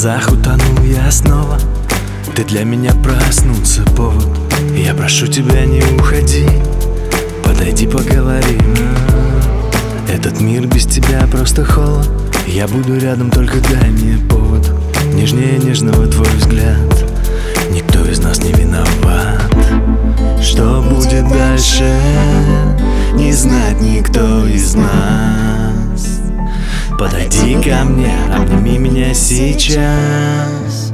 слезах утонул я снова. Ты для меня проснуться повод. Я прошу тебя, не уходи, подойди, поговорим. Этот мир без тебя просто холод. Я буду рядом, только дай мне повод. Нежнее нежного твой взгляд. Никто из нас не виноват. Что будет дальше, не знает никто из нас. Подойди ко мне, обними меня сейчас.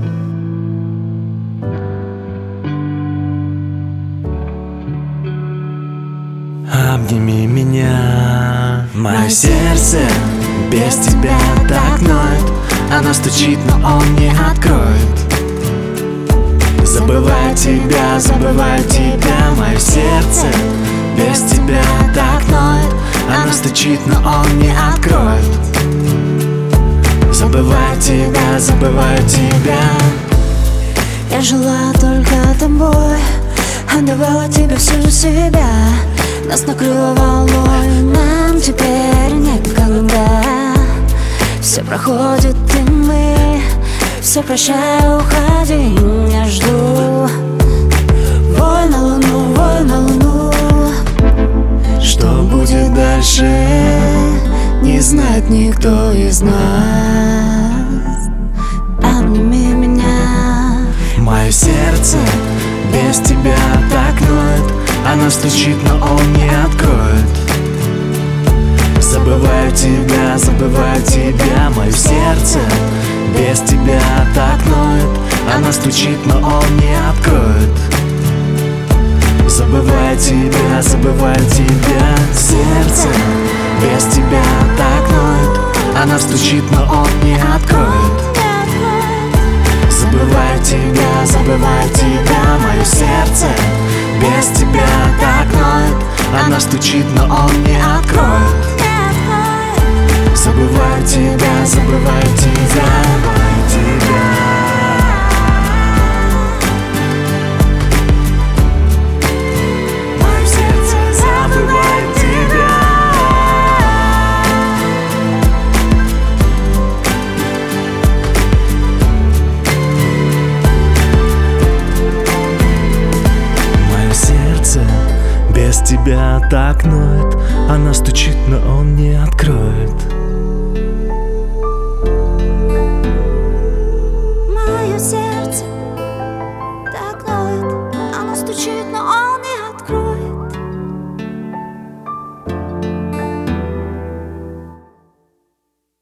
Обними меня. Мое сердце без тебя так ноет. Оно стучит, но он не откроет. Забываю тебя, мое сердце без тебя так ноет. Оно стучит, но он не откроет. Забываю тебя. Я жила только тобой, отдавала тебе всю себя. Нас накрыло волной, нам теперь некогда. Все проходит, и мы все прощай, уходи, я жду. Вой на луну. Что будет дальше, не знает никто из нас. Обними меня. Мое сердце без тебя так ноет. Оно стучит, но он не откроет. Забываю тебя, мое сердце без тебя так ноет. Оно стучит, но он не откроет. Забываю тебя. Сердце без тебя так ноет. Оно стучит, но он не откроет. Забываю тебя, мое сердце без тебя так ноет. Оно стучит, но он не откроет. Забываю тебя. Мое сердце забывает тебя. Мое сердце без тебя так ноет. Оно стучит, но он не откроет.